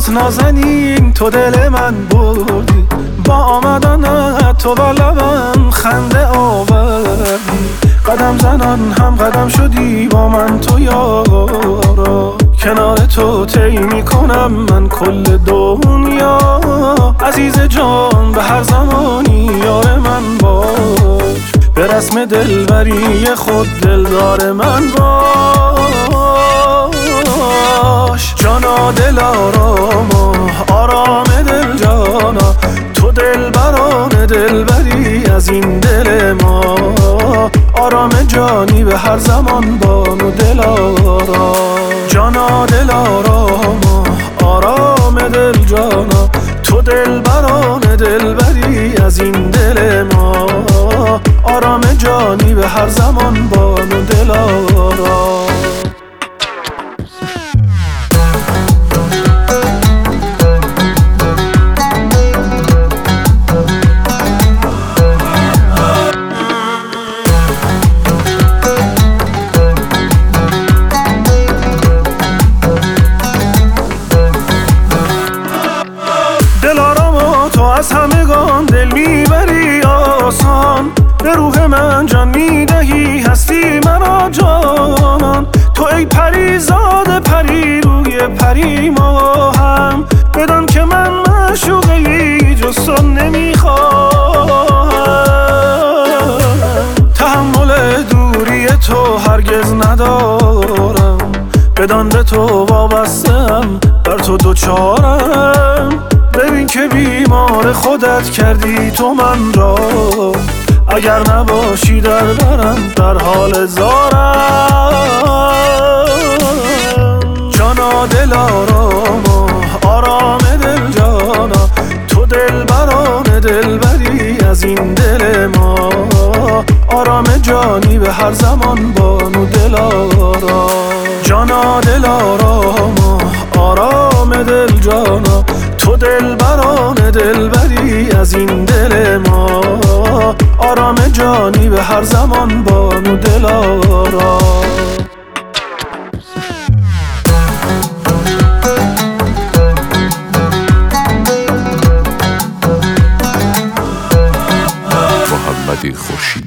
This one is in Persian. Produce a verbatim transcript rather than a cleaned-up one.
باز نازنین تو دل من بردی، با آمدن تو بر لبم خنده آوردی. قدم زنان هم قدم شدی با من تو یارا، کنار تو طی میکنم من کل دنیا. عزیز جان به هر زمانی یار من باش، به رسم دلبری خود دلدار من باش. جانا دل آراما آرام دل جانا، تو دل بران دلبری از این دل ما. آرام جانی به هر زمان بانو دل آرام، جانا دل آراما آرام دل جانا، تو دل بران دلبری از این دل ما. آرام جانی به هر زمان بانو دل آرام. از همگان دل میبری آسان، به روح من جان میدهی هستی مرا جانان. تو ای پری زاده پری روی پری ما هم، بدان که من معشوقی جز تو نمیخواهم. تحمل دوری تو هرگز ندارم، بدان به تو وابسته‌ام بر تو دوچارم. ببین که بیمار خودت کردی تو من را، اگر نباشی در برم در حال زارم. جانا دل آراما آرام دل جانا، تو دل بران دلبری از این دل ما. آرام جانی به هر زمان بانو دل آرام، جانا دل آراما آرام دل جانا، تو دل بران دلبری از این دل ما. آرام جانی به هر زمان بانو دل آرام. محمد خورشیدی